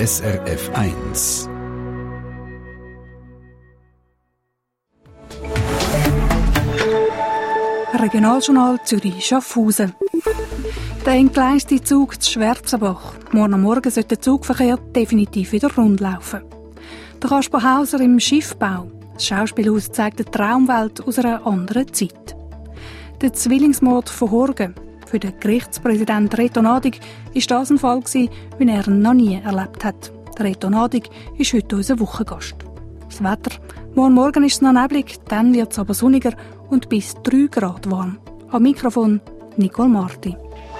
SRF 1. Regionaljournal Zürich-Schaffhausen. Der entgleiste Zug zu Schwarzenbach. Morgen Morgen sollte der Zugverkehr definitiv wieder rund laufen. Der Kaspar Hauser im Schiffbau. Das Schauspielhaus zeigt eine Traumwelt aus einer anderen Zeit. Der Zwillingsmord von Horgen. Für den Gerichtspräsident Reto Nadig war das ein Fall, wie er ihn noch nie erlebt hat. Der Reto Nadig ist heute unser Wochengast. Das Wetter. Morgen ist es noch neblig, dann wird es aber sonniger und bis 3 Grad warm. Am Mikrofon Nicole Marti.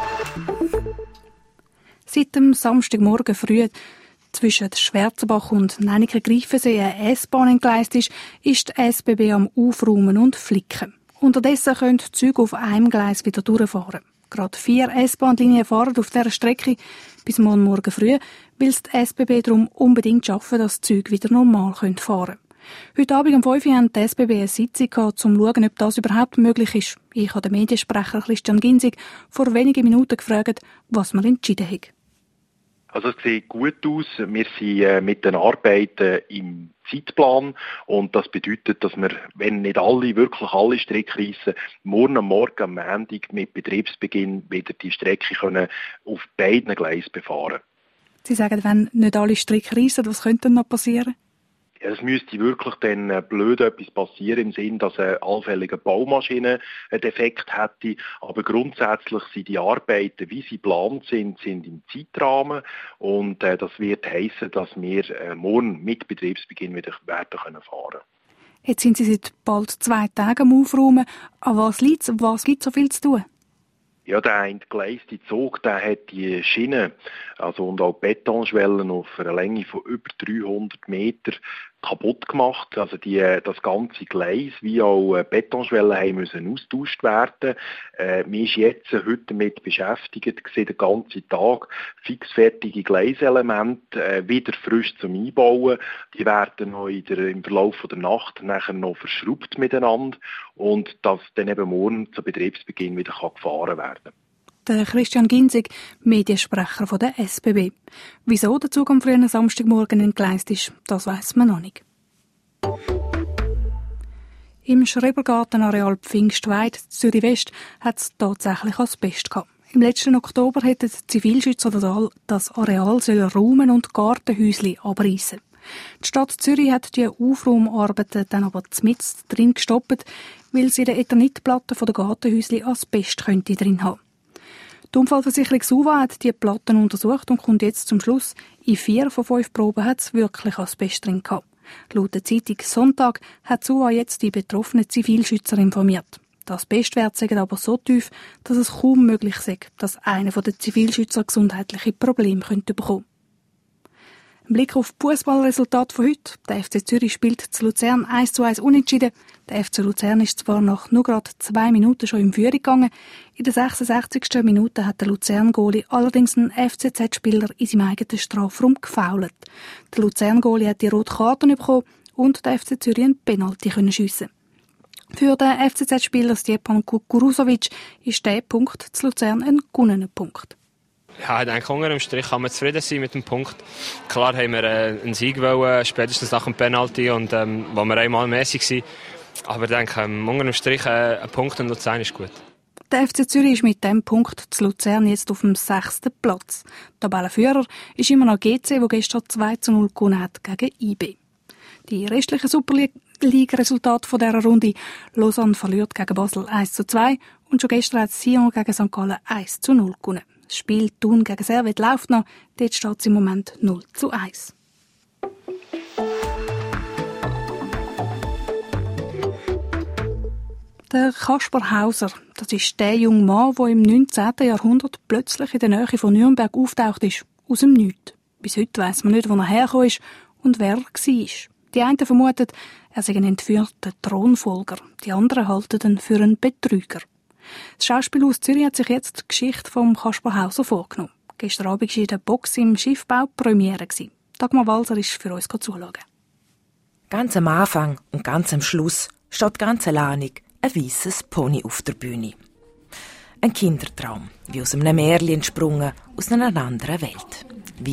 Seit dem Samstagmorgen früh zwischen Schwarzenbach und Nennike-Greifensee eine S-Bahn entgleist ist die SBB am Aufräumen und Flicken. Unterdessen können die Züge auf einem Gleis wieder durchfahren. Gerade 4 S-Bahn-Linien fahren auf dieser Strecke bis morgen früh, weil es die SBB darum unbedingt schaffen, dass die Züge wieder normal fahren können. Heute Abend um 5 Uhr haben die SBB eine Sitzung gehabt, um zu schauen, ob das überhaupt möglich ist. Ich habe den Mediensprecher Christian Ginzig vor wenigen Minuten gefragt, was man entschieden hat. Also es sieht gut aus. Wir sind mit den Arbeiten im Zeitplan und das bedeutet, dass wir, wenn nicht wirklich alle Stricke reissen, morgen am Montag mit Betriebsbeginn wieder die Strecke können auf beiden Gleisen befahren. Sie sagen, wenn nicht alle Stricke reissen, was könnte denn noch passieren? Ja, es müsste wirklich dann blöd etwas passieren, im Sinn, dass eine allfällige Baumaschine einen Defekt hätte. Aber grundsätzlich sind die Arbeiten, wie sie geplant sind im Zeitrahmen. Und das wird heissen, dass wir morgen mit Betriebsbeginn wieder werden fahren können. Jetzt sind Sie seit bald 2 Tagen am Aufräumen. An was liegt es? Was gibt so viel zu tun? Ja, der entgleiste Zug, der hat die Schiene, also und auch Betonschwellen auf einer Länge von über 300 Meter kaputt gemacht. Also das ganze Gleis wie auch Betonschwellen haben müssen austauscht werden. Wir sind jetzt heute damit beschäftigt, den ganzen Tag fixfertige Gleiselemente wieder frisch zum Einbauen. Die werden noch im Verlauf der Nacht nachher noch verschraubt miteinander und dass dann eben morgen zu Betriebsbeginn wieder gefahren werden kann. Der Christian Ginzig, Mediensprecher von der SBB. Wieso der Zug am frühen Samstagmorgen entgleist ist, das weiss man noch nicht. Im Schrebergartenareal Pfingstweid, Zürich West, hat es tatsächlich Asbest gehabt. Im letzten Oktober hätten die Zivilschützer das Areal räumen und Gartenhäuschen abreißen. Die Stadt Zürich hat die Aufraumarbeiten dann aber mitten drin gestoppt, weil sie in der Eternitplatte der Gartenhäuschen Asbest könnte drin haben. Die Unfallversicherung SUVA hat die Platten untersucht und kommt jetzt zum Schluss, in 4 von 5 Proben hat es wirklich Asbest drin gehabt. Laut der Zeitung Sonntag hat SUVA jetzt die betroffenen Zivilschützer informiert. Das Asbestwert sei aber so tief, dass es kaum möglich sei, dass einer der Zivilschützer gesundheitliche Probleme bekommen könnte. Ein Blick auf die Fußballresultate von heute. Der FC Zürich spielt zu Luzern 1:1 unentschieden. Der FC Luzern ist zwar nach nur gerade 2 Minuten schon in Führung gegangen. In der 66. Minute hat der Luzern-Goalie allerdings einen FCZ-Spieler in seinem eigenen Strafraum gefoult. Der Luzern-Goalie hat die rote Karte bekommen und der FC Zürich einen Penalty schiessen. Für den FCZ-Spieler Stjepan Kukuruzovic ist der Punkt zu Luzern ein gewonnener Punkt. Ja, ich denke, unter dem Strich kann man zufrieden sein mit dem Punkt. Klar haben wir einen Sieg wollen, spätestens nach dem Penalty, und wo wir einmal mäßig waren. Aber ich denke, unter dem Strich ein Punkt in Luzern ist gut. Der FC Zürich ist mit diesem Punkt zu Luzern jetzt auf dem 6. Platz. Tabellenführer ist immer noch GC, der gestern 2:0 gewonnen hat gegen IB. Die restlichen Superliga-Resultate von dieser Runde: Lausanne verliert gegen Basel 1:2 und schon gestern hat Sion gegen St. Gallen 1:0 gewonnen. Das Spiel Thun gegen Servet läuft noch, dort steht es im Moment 0:1. Der Kaspar Hauser, das ist der junge Mann, der im 19. Jahrhundert plötzlich in der Nähe von Nürnberg auftaucht ist, aus dem Nichts. Bis heute weiss man nicht, wo er hergekommen ist und wer er war. Die einen vermuten, er sei ein entführter Thronfolger, die anderen halten ihn für einen Betrüger. Das Schauspielhaus Zürich hat sich jetzt die Geschichte von Kaspar Hauser vorgenommen. Gestern Abend war in der Box im Schiffbau Premiere. Dagmar Walser ist für uns zuschauen. Ganz am Anfang und ganz am Schluss steht ganz alleinig ein weisses Pony auf der Bühne. Ein Kindertraum, wie aus einem Märchen entsprungen, aus einer anderen Welt. Wie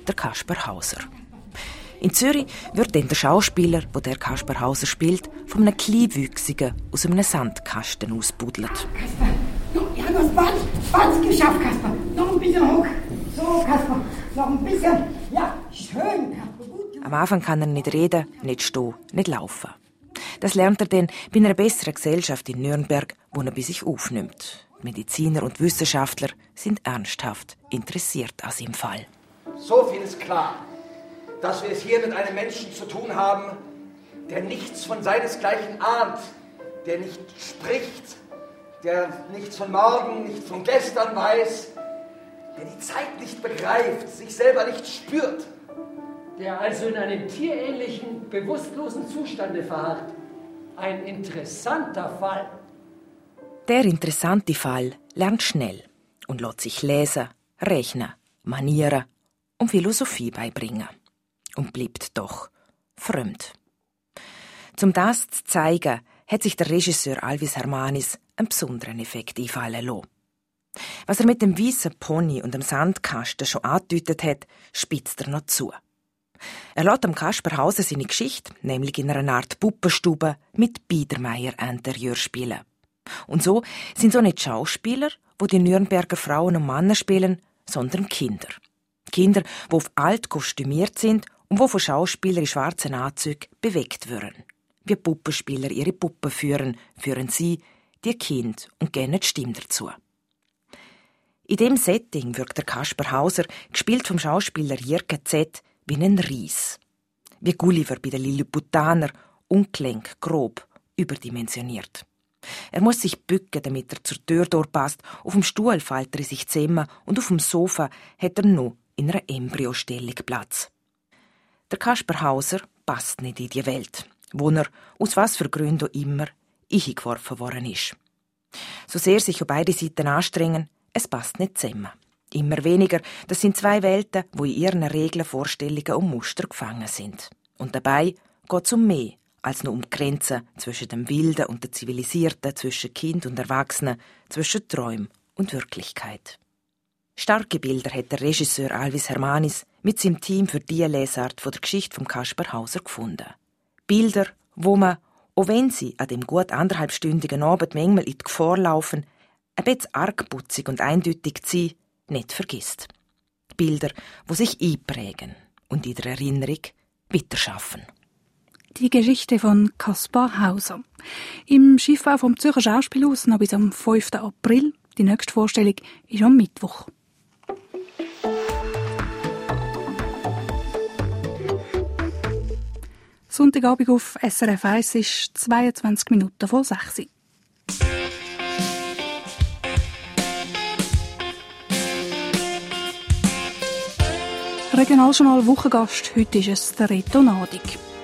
der Kaspar Hauser. In Zürich wird dann der Schauspieler, der Kaspar Hauser spielt, von einem Kleinwüchsigen aus einem Sandkasten ausbuddelt. Kaspar, ja, du hast fast geschafft, Kaspar. Noch ein bisschen hoch. So, Kaspar, noch ein bisschen. Ja, schön, Kaspar. Gut. Am Anfang kann er nicht reden, nicht stehen, nicht laufen. Das lernt er dann bei einer besseren Gesellschaft in Nürnberg, wo er bei sich aufnimmt. Mediziner und Wissenschaftler sind ernsthaft interessiert an seinem Fall. So viel ist klar, dass wir es hier mit einem Menschen zu tun haben, der nichts von seinesgleichen ahnt, der nicht spricht, der nichts von morgen, nicht von gestern weiß, der die Zeit nicht begreift, sich selber nicht spürt. Der also in einem tierähnlichen, bewusstlosen Zustande verharrt. Ein interessanter Fall. Der interessante Fall lernt schnell und lässt sich lesen, rechnen, manieren und Philosophie beibringen. Und bleibt doch fremd. Um das zu zeigen, hat sich der Regisseur Alvis Hermanis einen besonderen Effekt einfallen lassen. Was er mit dem weißen Pony und dem Sandkasten schon angedeutet hat, spitzt er noch zu. Er lässt dem Kaspar Hauser seine Geschichte, nämlich in einer Art Puppenstube, mit Biedermeier-Interieur spielen. Und so sind es auch nicht Schauspieler, die die Nürnberger Frauen und Männer spielen, sondern Kinder. Kinder, die auf alt kostümiert sind und die von Schauspielern in schwarzen Anzügen bewegt werden. Wie Puppenspieler ihre Puppen führen sie, die Kind und geben die Stimme dazu. In diesem Setting wirkt der Kaspar Hauser, gespielt vom Schauspieler Jirke Z., wie ein Ries. Wie Gulliver bei den Lilliputaner, ungelenk, grob, überdimensioniert. Er muss sich bücken, damit er zur Tür durchpasst. Auf dem Stuhl fällt er in sich zusammen und auf dem Sofa hat er noch in einer Embryostellung Platz. Der Kaspar Hauser passt nicht in die Welt, wo er, aus was für Gründen auch immer, eingeworfen worden ist. So sehr sich auch beide Seiten anstrengen, es passt nicht zusammen. Immer weniger, das sind zwei Welten, wo in ihren Regeln, Vorstellungen und Muster gefangen sind. Und dabei geht es um mehr als nur um die Grenzen zwischen dem Wilden und dem Zivilisierten, zwischen Kind und Erwachsenen, zwischen Träum und Wirklichkeit. Starke Bilder hat der Regisseur Alvis Hermanis mit seinem Team für diese Lesart von der Geschichte von Kaspar Hauser gefunden. Bilder, wo man, auch wenn sie an dem gut 1,5-stündigen Abend manchmal in die Gefahr laufen, ein bisschen argputzig und eindeutig zu sein, nicht vergisst. Bilder, die sich einprägen und in der Erinnerung weiterschaffen. Die Geschichte von Kaspar Hauser. Im Schiffbau vom Zürcher Schauspielhaus noch bis am 5. April. Die nächste Vorstellung ist am Mittwoch. Sonntagabend auf SRF 1 ist 22 Minuten vor 6 Uhr. Regionaljournal Wochengast, heute ist es der Reto Nadig.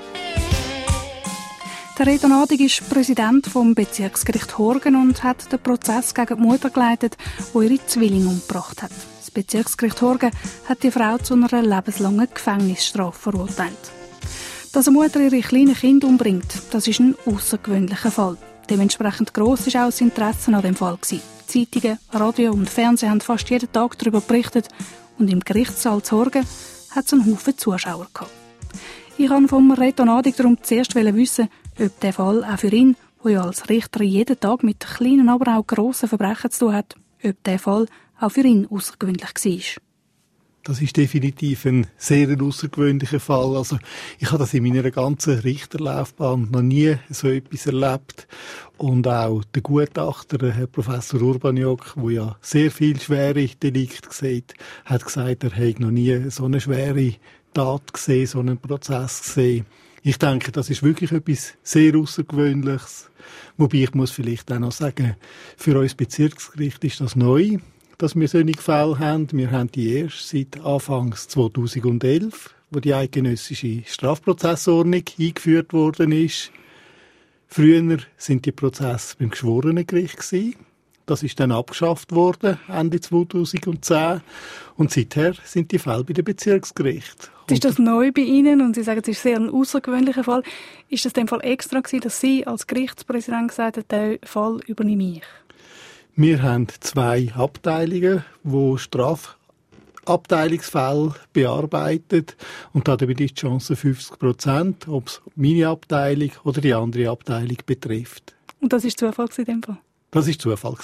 Der Reto Nadig ist Präsident vom Bezirksgericht Horgen und hat den Prozess gegen die Mutter geleitet, die ihre Zwillinge umgebracht hat. Das Bezirksgericht Horgen hat die Frau zu einer lebenslangen Gefängnisstrafe verurteilt. Dass eine Mutter ihre kleinen Kinder umbringt, das ist ein außergewöhnlicher Fall. Dementsprechend gross war auch das Interesse an dem Fall. Zeitungen, Radio und Fernsehen haben fast jeden Tag darüber berichtet und im Gerichtssaal zu Horgen hat es einen Haufen Zuschauer gehabt. Ich wollte vom Reto Nadig darum zuerst wissen, ob der Fall auch für ihn, der ja als Richter jeden Tag mit kleinen, aber auch grossen Verbrechen zu tun hat, ob der Fall auch für ihn außergewöhnlich war. Das ist definitiv ein sehr außergewöhnlicher Fall. Also, ich habe das in meiner ganzen Richterlaufbahn noch nie so etwas erlebt. Und auch der Gutachter, Herr Professor Urbaniak, der ja sehr viel schwere Delikte sieht, hat gesagt, er hätte noch nie so eine schwere Tat gesehen, so einen Prozess gesehen. Ich denke, das ist wirklich etwas sehr Außergewöhnliches. Wobei ich muss vielleicht auch noch sagen, für uns Bezirksgericht ist das neu, dass wir solche Fälle haben. Wir haben die erst seit Anfang 2011, wo die eidgenössische Strafprozessordnung eingeführt worden ist. Früher sind die Prozesse beim Geschworenengericht gewesen. Das ist dann abgeschafft worden, Ende 2010. Und seither sind die Fälle bei den Bezirksgerichten. Ist das neu bei Ihnen? Und Sie sagen, es ist sehr ein außergewöhnlicher Fall. Ist das in dem Fall extra gewesen, dass Sie als Gerichtspräsident gesagt haben, diesen Fall übernehme ich? Wir haben 2 Abteilungen, die Abteilungsfälle bearbeitet und damit ist die Chance 50%, ob es meine Abteilung oder die andere Abteilung betrifft. Und das war Zufall in dem Fall? Das war Zufall.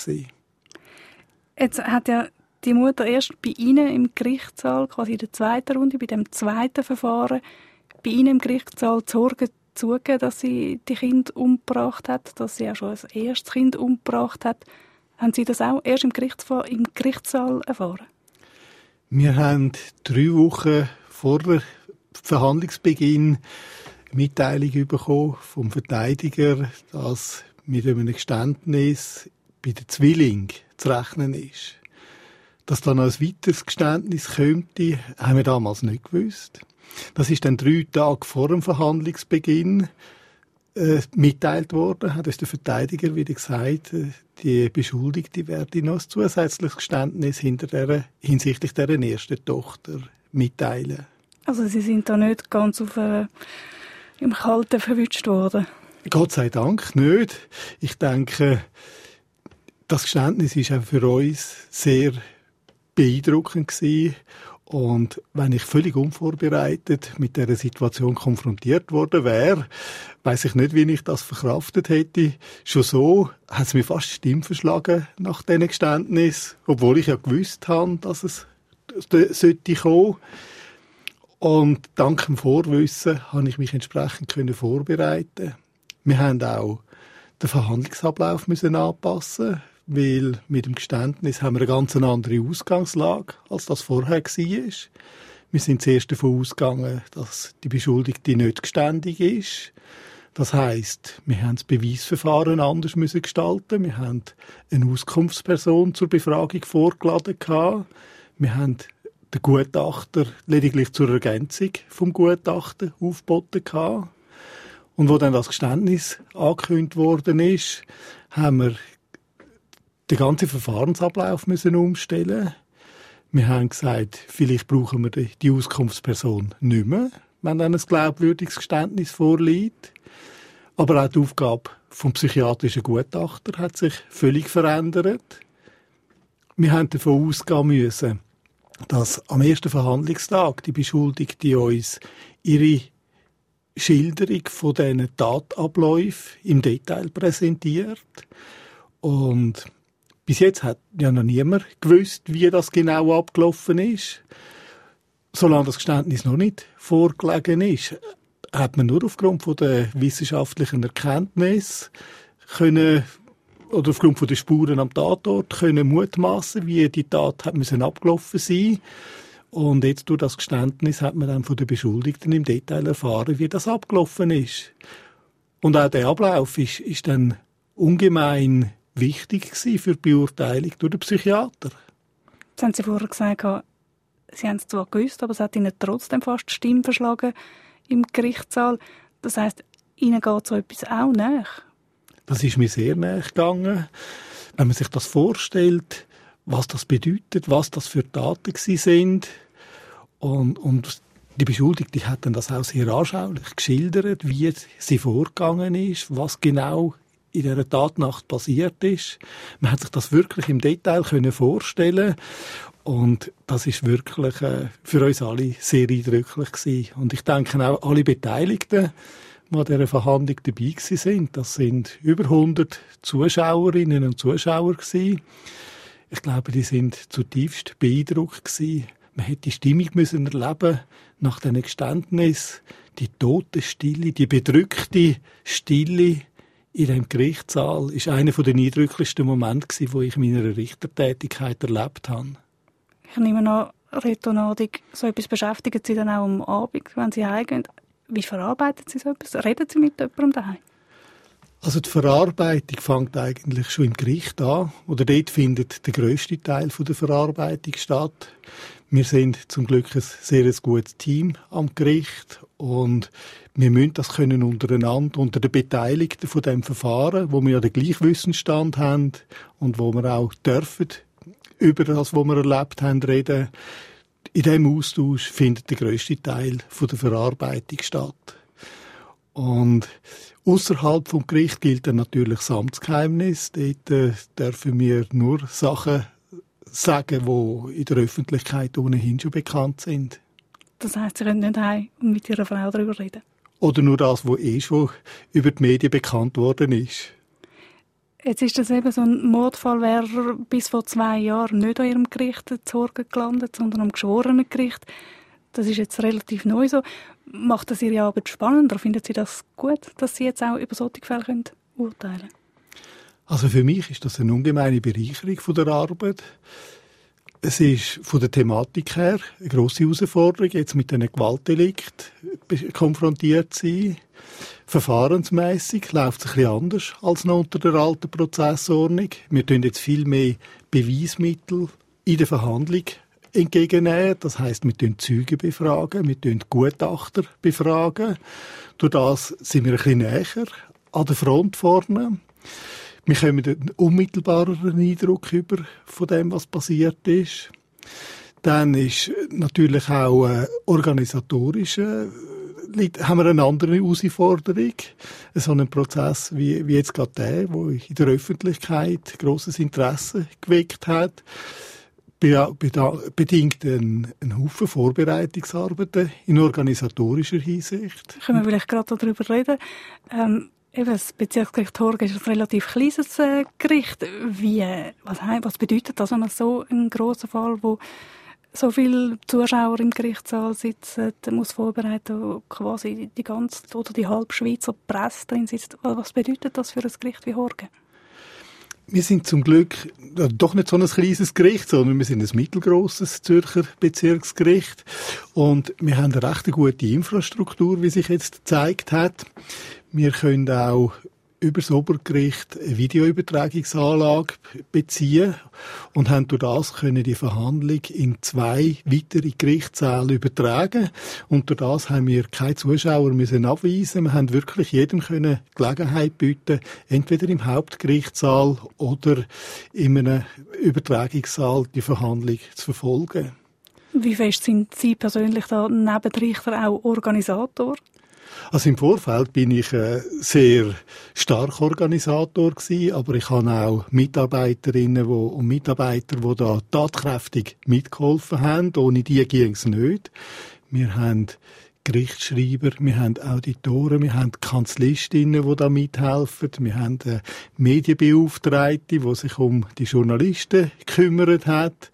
Jetzt hat ja die Mutter erst bei Ihnen im Gerichtssaal, quasi in der zweiten Runde, bei dem zweiten Verfahren, bei Ihnen im Gerichtssaal die Sorge zugegeben, dass sie die Kinder umgebracht hat, dass sie auch schon ein erstes Kind umgebracht hat. Haben Sie das auch erst im Gerichtssaal erfahren? Wir haben 3 Wochen vor Verhandlungsbeginn Mitteilung bekommen vom Verteidiger, dass mit einem Geständnis bei den Zwillingen zu rechnen ist. Dass dann noch ein weiteres Geständnis könnte, haben wir damals nicht gewusst. Das ist dann 3 Tage vor dem Verhandlungsbeginn mitteilt worden, hat uns der Verteidiger wieder gesagt, die Beschuldigte werde noch ein zusätzliches Geständnis hinsichtlich dieser ersten Tochter mitteilen. Also Sie sind da nicht ganz im Kalten verwünscht worden? Gott sei Dank nicht. Ich denke, das Geständnis war auch für uns sehr beeindruckend gewesen. Und wenn ich völlig unvorbereitet mit dieser Situation konfrontiert worden wäre, weiss ich nicht, wie ich das verkraftet hätte. Schon so hat es mir fast die Stimme verschlagen nach diesem Geständnis, obwohl ich ja gewusst habe, dass es sollte kommen. Und dank dem Vorwissen konnte ich mich entsprechend vorbereiten. Wir haben auch den Verhandlungsablauf anpassen, weil mit dem Geständnis haben wir eine ganz andere Ausgangslage, als das vorher war. Wir sind zuerst davon ausgegangen, dass die Beschuldigte nicht geständig ist. Das heisst, wir haben das Beweisverfahren anders gestalten. Wir haben eine Auskunftsperson zur Befragung vorgeladen. Wir haben den Gutachter lediglich zur Ergänzung vom Gutachten aufgeboten. Und wo dann das Geständnis angekündigt worden ist, haben wir den ganzen Verfahrensablauf umstellen. Wir haben gesagt, vielleicht brauchen wir die Auskunftsperson nicht mehr, wenn dann ein glaubwürdiges Geständnis vorliegt. Aber auch die Aufgabe vom psychiatrischen Gutachter hat sich völlig verändert. Wir haben davon ausgehen müssen, dass am ersten Verhandlungstag die Beschuldigte uns ihre Schilderung von diesen Tatabläufen im Detail präsentiert. Und bis jetzt hat ja noch niemand gewusst, wie das genau abgelaufen ist. Solange das Geständnis noch nicht vorgelegen ist, hat man nur aufgrund von der wissenschaftlichen Erkenntnis können, oder aufgrund von der Spuren am Tatort können mutmaßen, wie die Tat hat müssen abgelaufen sein. Und jetzt durch das Geständnis hat man dann von den Beschuldigten im Detail erfahren, wie das abgelaufen ist. Und auch der Ablauf ist dann ungemein wichtig gewesen für die Beurteilung durch den Psychiater. Jetzt haben Sie vorher gesagt, Sie haben es zwar gewusst, aber es hat Ihnen trotzdem fast die Stimme verschlagen im Gerichtssaal. Das heisst, Ihnen geht so etwas auch nach? Das ist mir sehr nahe gegangen. Wenn man sich das vorstellt, was das bedeutet, was das für Taten sind. Und die Beschuldigte hat dann das auch sehr anschaulich geschildert, wie sie vorgegangen ist, was genau in dieser Tatnacht passiert ist. Man hat sich das wirklich im Detail vorstellen und das ist wirklich für uns alle sehr eindrücklich gewesen. Und ich denke auch alle Beteiligten, die an dieser Verhandlung dabei waren, das sind über 100 Zuschauerinnen und Zuschauer gewesen. Ich glaube, die sind zutiefst beeindruckt gewesen. Man hätte die Stimmung erleben nach diesem Geständnis, die Totenstille, die bedrückte Stille in dem Gerichtssaal ist einer der eindrücklichsten Momente, die ich in meiner Richtertätigkeit erlebt habe. Ich nehme an, Retonadig, so etwas beschäftigen Sie dann auch am Abend, wenn Sie heimgehen. Wie verarbeiten Sie so etwas? Reden Sie mit jemandem daheim? Also die Verarbeitung fängt eigentlich schon im Gericht an. Oder dort findet der grösste Teil der Verarbeitung statt. Wir sind zum Glück ein sehr gutes Team am Gericht und wir müssen das können untereinander, unter den Beteiligten von dem Verfahren, wo wir ja den gleichen Wissensstand haben und wo wir auch dürfen über das, was wir erlebt haben, reden. In diesem Austausch findet der grösste Teil der Verarbeitung statt. Und ausserhalb vom Gericht gilt dann natürlich das Amtsgeheimnis. Dort dürfen wir nur Sachen sagen, die in der Öffentlichkeit ohnehin schon bekannt sind. Das heisst, Sie können nicht heim und mit Ihrer Frau darüber reden? Oder nur das, was schon über die Medien bekannt worden ist. Jetzt ist das eben so ein Mordfall, wäre bis vor 2 Jahren nicht an Ihrem Gericht zu Horgen gelandet, sondern am Geschworenengericht. Das ist jetzt relativ neu so. Macht das Ihre Arbeit spannender? Finden Sie das gut, dass Sie jetzt auch über solche Fälle urteilen können? Also für mich ist das eine ungemeine Bereicherung von der Arbeit. Es ist von der Thematik her eine grosse Herausforderung, jetzt mit einem Gewaltdelikt konfrontiert zu sein. Verfahrensmässig läuft es ein bisschen anders als noch unter der alten Prozessordnung. Wir tun jetzt viel mehr Beweismittel in der Verhandlung entgegennehmen. Das heisst, wir tun Zeugen befragen, wir tun Gutachter befragen. Durch das sind wir ein bisschen näher an der Front vorne. Wir kommen einen unmittelbareren Eindruck über von dem, was passiert ist. Dann ist natürlich auch organisatorisch haben wir eine andere Herausforderung. So einen Prozess wie jetzt gerade der in der Öffentlichkeit grosses Interesse geweckt hat, bedingt einen Haufen Vorbereitungsarbeiten in organisatorischer Hinsicht. Können wir vielleicht gerade darüber reden? Eben, das Bezirksgericht Horgen ist ein relativ kleines Gericht. Was bedeutet das, wenn man so einen grossen Fall, wo so viele Zuschauer im Gerichtssaal sitzen, muss vorbereiten, wo quasi die ganze oder die halbe Schweizer Presse drin sitzt? Was bedeutet das für ein Gericht wie Horgen? Wir sind zum Glück doch nicht so ein kleines Gericht, sondern wir sind ein mittelgrosses Zürcher Bezirksgericht. Und wir haben eine recht gute Infrastruktur, wie sich jetzt gezeigt hat. Wir können auch über das Obergericht eine Videoübertragungsanlage beziehen und haben durch das können die Verhandlung in 2 weitere Gerichtssäle übertragen. Und durch das haben wir keine Zuschauer müssen abweisen. Wir haben wirklich jedem können Gelegenheit bieten, entweder im Hauptgerichtssaal oder in einem Übertragungssaal die Verhandlung zu verfolgen. Wie fest sind Sie persönlich da neben Richter auch Organisator? Also im Vorfeld bin ich sehr stark Organisator gewesen, aber ich habe auch Mitarbeiterinnen und Mitarbeiter, die da tatkräftig mitgeholfen haben. Ohne die ging es nicht. Wir haben Gerichtsschreiber, wir haben Auditoren, wir haben Kanzlistinnen, die da mithelfen, wir haben Medienbeauftragte, die sich um die Journalisten gekümmert hat.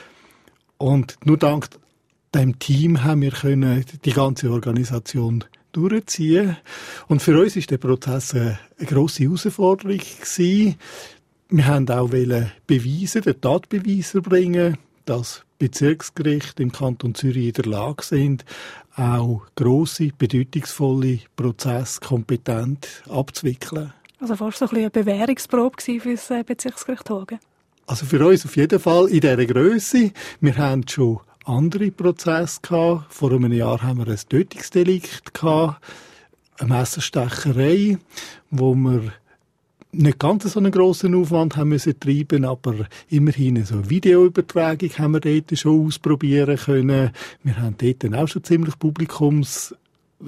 Und nur dank dem Team haben wir die ganze Organisation durchziehen. Und für uns ist der Prozess eine grosse Herausforderung gewesen. Wir haben auch beweisen, den Tatbeweis erbringen, dass Bezirksgerichte im Kanton Zürich in der Lage sind, auch grosse, bedeutungsvolle Prozesse kompetent abzuwickeln. Also fast so ein bisschen eine Bewährungsprobe für das Bezirksgericht Horgen? Also für uns auf jeden Fall in dieser Grösse. Wir haben schon andere Prozesse gehabt. Vor einem Jahr haben wir ein Tötungsdelikt gehabt, eine Messerstecherei, wo wir nicht ganz so einen grossen Aufwand haben müssen treiben, aber immerhin so eine Videoübertragung haben wir dort schon ausprobieren können. Wir haben dort auch schon ziemlich Publikumsaufmarsch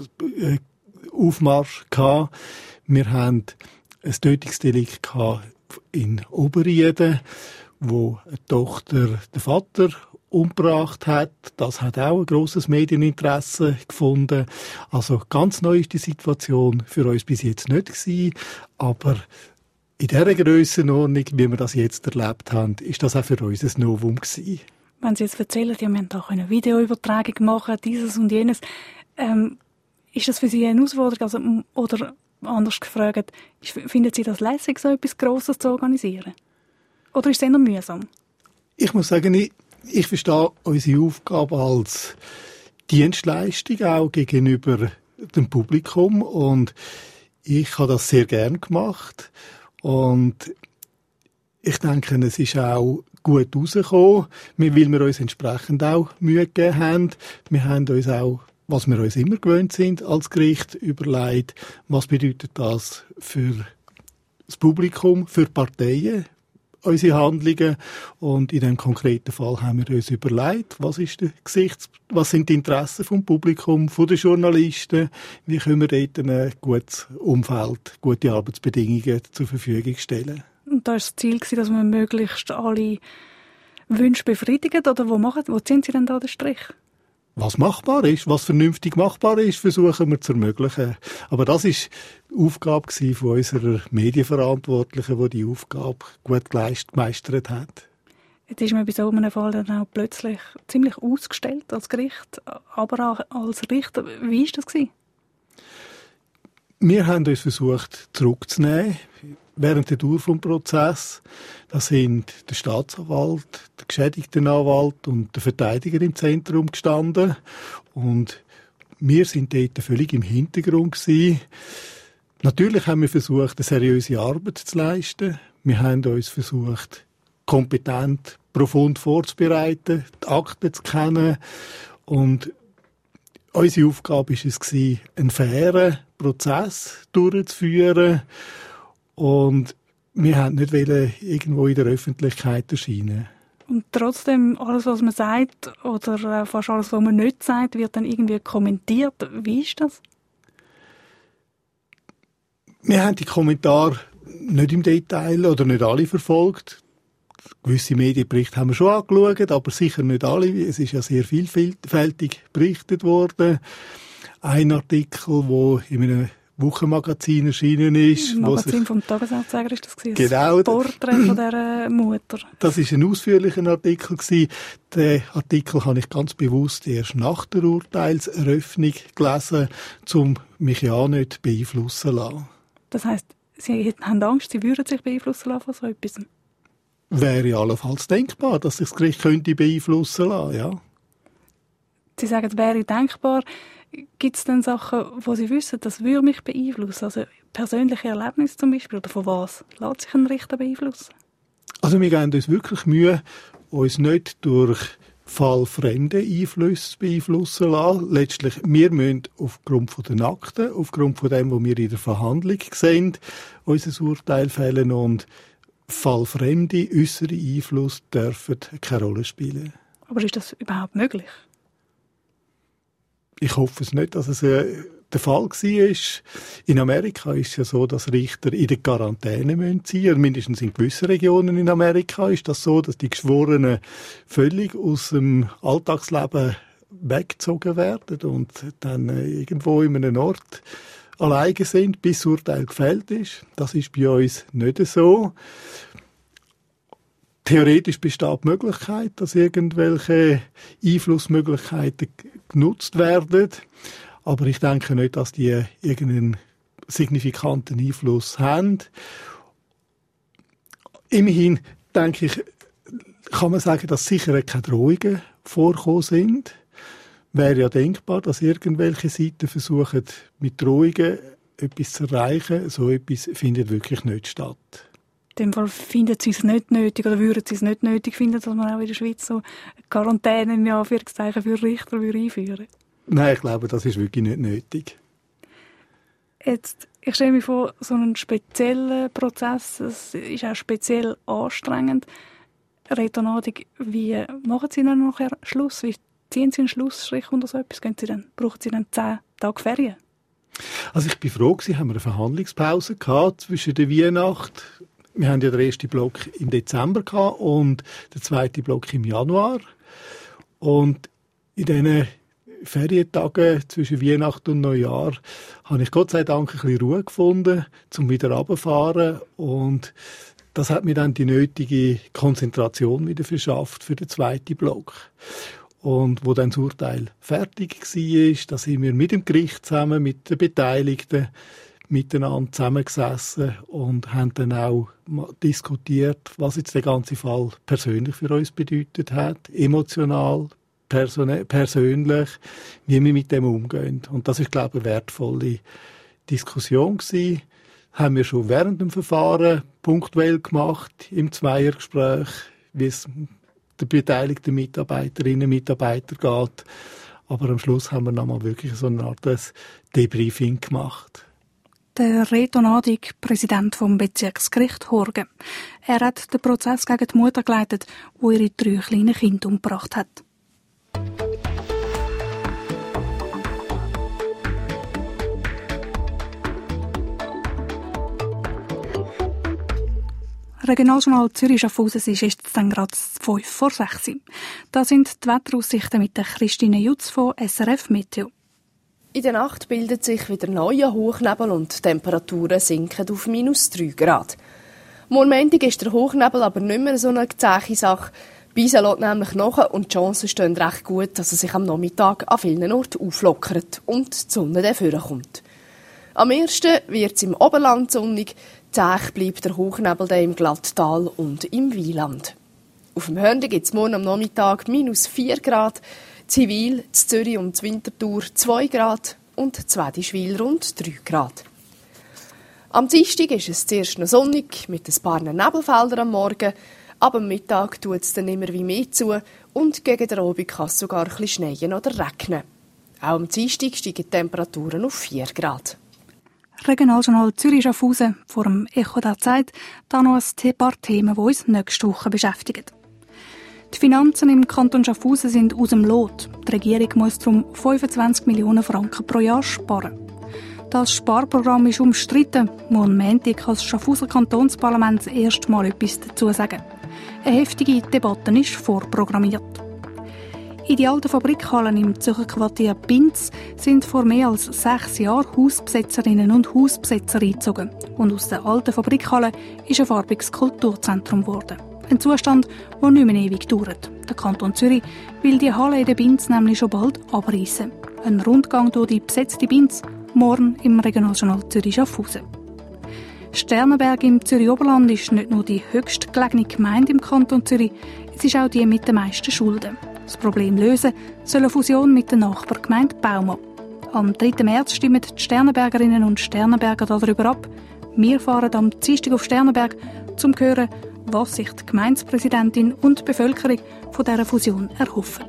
gehabt. Wir haben ein Tötungsdelikt gehabt in Oberrieden, wo eine Tochter den Vater umgebracht hat. Das hat auch ein grosses Medieninteresse gefunden. Also ganz neu ist die Situation für uns bis jetzt nicht gewesen, aber in dieser Grössenordnung, wie wir das jetzt erlebt haben, ist das auch für uns ein Novum gewesen. Wenn Sie jetzt erzählen, Sie haben da eine Videoübertragung machen, dieses und jenes, ist das für Sie eine Herausforderung? Also, oder anders gefragt, finden Sie das lässig, so etwas Grosses zu organisieren? Oder ist es eher mühsam? Ich muss sagen, ich verstehe unsere Aufgabe als Dienstleistung auch gegenüber dem Publikum und ich habe das sehr gern gemacht und ich denke, es ist auch gut rausgekommen, weil wir uns entsprechend auch Mühe gegeben haben. Wir haben uns auch, was wir uns immer gewöhnt sind als Gericht, überlegt, was bedeutet das für das Publikum, für die Parteien, unsere Handlungen. Und in diesem konkreten Fall haben wir uns überlegt, was sind die Interessen vom Publikum, von den Journalisten, wie können wir dort ein gutes Umfeld, gute Arbeitsbedingungen zur Verfügung stellen. Und da war das Ziel, dass man möglichst alle Wünsche befriedigt oder wo ziehen Sie denn da den Strich? Was machbar ist, was vernünftig machbar ist, versuchen wir zu ermöglichen. Aber das ist die Aufgabe von unserer Medienverantwortlichen, die Aufgabe gut gemeistert hat. Jetzt ist man bei so einem Fall dann auch plötzlich ziemlich ausgestellt als Gericht, aber auch als Richter. Wie war das gewesen? Wir haben uns versucht zurückzunehmen während der Dauer des Prozesses. Da sind der Staatsanwalt, der Geschädigtenanwalt und der Verteidiger im Zentrum gestanden. Und wir sind dort völlig im Hintergrund gewesen. Natürlich haben wir versucht, eine seriöse Arbeit zu leisten. Wir haben uns versucht, kompetent, profund vorzubereiten, die Akten zu kennen. Und unsere Aufgabe war es, einen fairen Prozess durchzuführen. Und wir wollten nicht irgendwo in der Öffentlichkeit erscheinen. Und trotzdem, alles, was man sagt, oder fast alles, was man nicht sagt, wird dann irgendwie kommentiert. Wie ist das? Wir haben die Kommentare nicht im Detail oder nicht alle verfolgt. Gewisse Medienberichte haben wir schon angeschaut, aber sicher nicht alle. Es ist ja sehr vielfältig berichtet worden. Ein Artikel, der in einem Wochenmagazin erschienen ist. Im Magazin vom Tagesanzeiger ist das gewesen. Genau. Das Porträt von dieser Mutter. Das war ein ausführlicher Artikel gewesen. Den Artikel habe ich ganz bewusst erst nach der Urteilseröffnung gelesen, um mich ja nicht beeinflussen zu lassen. Das heisst, Sie haben Angst, Sie würden sich beeinflussen lassen von so etwas? Wäre allenfalls denkbar, dass sich das Gericht könnte beeinflussen lassen, ja. Sie sagen, es wäre denkbar. Gibt es denn Sachen, wo Sie wissen, das würde mich beeinflussen? Also persönliche Erlebnisse zum Beispiel? Oder von was lässt sich ein Richter beeinflussen? Also wir geben uns wirklich Mühe, uns nicht durch fallfremde Einflüsse beeinflussen lassen. Letztlich, wir müssen aufgrund von den Akten, aufgrund von dem, was wir in der Verhandlung sehen, unser Urteil fällen und fallfremde äußere Einflüsse dürfen keine Rolle spielen. Aber ist das überhaupt möglich? Ich hoffe es nicht, dass es der Fall war. In Amerika ist es ja so, dass Richter in der Quarantäne sein müssen. Mindestens in gewissen Regionen in Amerika ist das so, dass die Geschworenen völlig aus dem Alltagsleben weggezogen werden und dann irgendwo in einem Ort alleine sind, bis das Urteil gefällt ist. Das ist bei uns nicht so. Theoretisch besteht die Möglichkeit, dass irgendwelche Einflussmöglichkeiten genutzt werden. Aber ich denke nicht, dass die irgendeinen signifikanten Einfluss haben. Immerhin, denke ich, kann man sagen, dass sicher keine Drohungen vorgekommen sind. Wäre ja denkbar, dass irgendwelche Seiten versuchen, mit Drohungen etwas zu erreichen. So etwas findet wirklich nicht statt. In dem Fall finden Sie es nicht nötig oder würden Sie es nicht nötig finden, dass man auch in der Schweiz so Quarantäne in Anführungszeichen für Richter einführen? Nein, ich glaube, das ist wirklich nicht nötig. Jetzt, ich stelle mir vor, so einen speziellen Prozess, das ist auch speziell anstrengend. Reto Nadig, wie machen Sie dann nachher Schluss? Wie ziehen Sie einen Schlussstrich unter so etwas? Brauchen Sie dann 10 Tage Ferien? Also ich bin froh, Sie haben eine Verhandlungspause gehabt zwischen der Weihnacht. Wir haben ja den ersten Block im Dezember gehabt und den zweiten Block im Januar. Und in diesen Ferientagen zwischen Weihnachten und Neujahr habe ich Gott sei Dank ein bisschen Ruhe gefunden, um wieder runterzufahren. Und das hat mir dann die nötige Konzentration wieder verschafft für den zweiten Block. Und wo dann das Urteil fertig war, da sind wir mit dem Gericht zusammen, mit den Beteiligten, miteinander zusammengesessen und haben dann auch diskutiert, was jetzt der ganze Fall persönlich für uns bedeutet hat, emotional, persönlich, wie wir mit dem umgehen. Und das ist, glaube ich, eine wertvolle Diskussion gewesen. Haben wir schon während dem Verfahren punktuell gemacht, im Zweiergespräch, wie es den beteiligten Mitarbeiterinnen und Mitarbeitern geht. Aber am Schluss haben wir nochmal wirklich so eine Art Debriefing gemacht. Der Reto Nadig, Präsident vom Bezirksgericht Horgen. Er hat den Prozess gegen die Mutter geleitet, die ihre 3 kleinen Kinder umgebracht hat. Regionaljournal Zürich-Schaffhausen ist jetzt dann gerade 5 vor 6. Das sind die Wetteraussichten mit der Christine Jutz von SRF Meteo. In der Nacht bildet sich wieder neuer Hochnebel und die Temperaturen sinken auf -3 Grad. Morgen Montag ist der Hochnebel aber nicht mehr so eine zähe Sache. Beise lässt nämlich nach und die Chancen stehen recht gut, dass er sich am Nachmittag an vielen Orten auflockert und die Sonne dann vorkommt. Am 1. wird es im Oberland sonnig, zäh bleibt der Hochnebel dann im Glatttal und im Wieland. Auf dem Hörnli gibt es morgen am Nachmittag -4 Grad, Zivil, Zürich und Winterthur 2 Grad und Zwedischwil rund 3 Grad. Am Dienstag ist es zuerst noch sonnig, mit ein paar Nebelfeldern am Morgen. Ab dem Mittag tut es dann immer wie mehr zu und gegen den Abend kann es sogar ein bisschen schneien oder regnen. Auch am Dienstag steigen die Temperaturen auf 4 Grad. Regionaljournal Zürich-Schaffhausen vor dem Echo der Zeit, da noch ein paar Themen, die uns nächste Woche beschäftigen. Die Finanzen im Kanton Schaffhausen sind aus dem Lot. Die Regierung muss darum 25 Millionen Franken pro Jahr sparen. Das Sparprogramm ist umstritten. Morgen Montag kann das Schaffhauser Kantonsparlament das erste Mal etwas dazu sagen. Eine heftige Debatte ist vorprogrammiert. In die alten Fabrikhallen im Zürcher Quartier Binz sind vor mehr als 6 Jahren Hausbesetzerinnen und Hausbesetzer eingezogen. Und aus den alten Fabrikhallen ist ein farbiges Kulturzentrum geworden. Ein Zustand, der nicht mehr ewig dauert. Der Kanton Zürich will die Halle in der Binz nämlich schon bald abreißen. Ein Rundgang durch die besetzte Binz, morgen im Regionaljournal Zürich-Schaffhausen. Sternenberg im Zürich-Oberland ist nicht nur die höchstgelegene Gemeinde im Kanton Zürich, es ist auch die mit den meisten Schulden. Das Problem lösen soll eine Fusion mit der Nachbargemeinde Bauma. Am 3. März stimmen die Sternenbergerinnen und Sternenberger darüber ab. Wir fahren am Dienstag auf Sternenberg, um zu hören, was sich die Gemeindepräsidentin und die Bevölkerung von dieser Fusion erhoffen.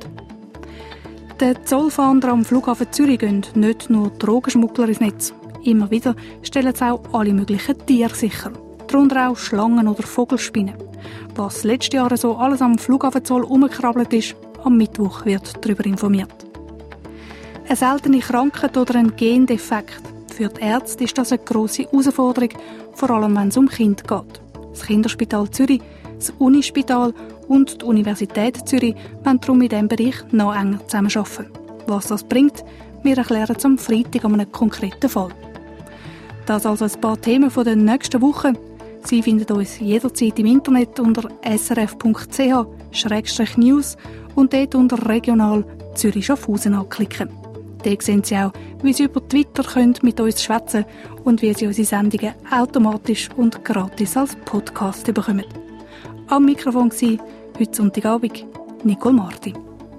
Den Zollfahnder am Flughafen Zürich gehen nicht nur Drogenschmuggler ins Netz. Immer wieder stellen sie auch alle möglichen Tiere sicher. Darunter auch Schlangen oder Vogelspinnen. Was letztes Jahr so alles am Flughafenzoll umgekrabbelt ist, am Mittwoch wird darüber informiert. Eine seltene Krankheit oder ein Gendefekt. Für die Ärzte ist das eine grosse Herausforderung, vor allem wenn es um Kinder geht. Das Kinderspital Zürich, das Unispital und die Universität Zürich wollen darum in diesem Bereich noch enger zusammenarbeiten. Was das bringt, wir erklären es am Freitag an einem konkreten Fall. Das also ein paar Themen von der nächsten Woche. Sie finden uns jederzeit im Internet unter srf.ch/news und dort unter regional Zürich-Schaffhausen anklicken. Dort sehen Sie auch, wie Sie über Twitter mit uns schwätzen und wie Sie unsere Sendungen automatisch und gratis als Podcast bekommen. Am Mikrofon war heute Sonntagabend Nicole Marti.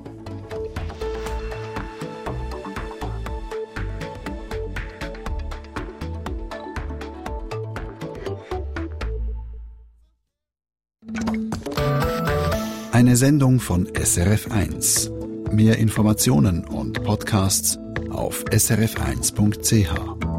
Eine Sendung von SRF1. Mehr Informationen und Podcasts auf srf1.ch.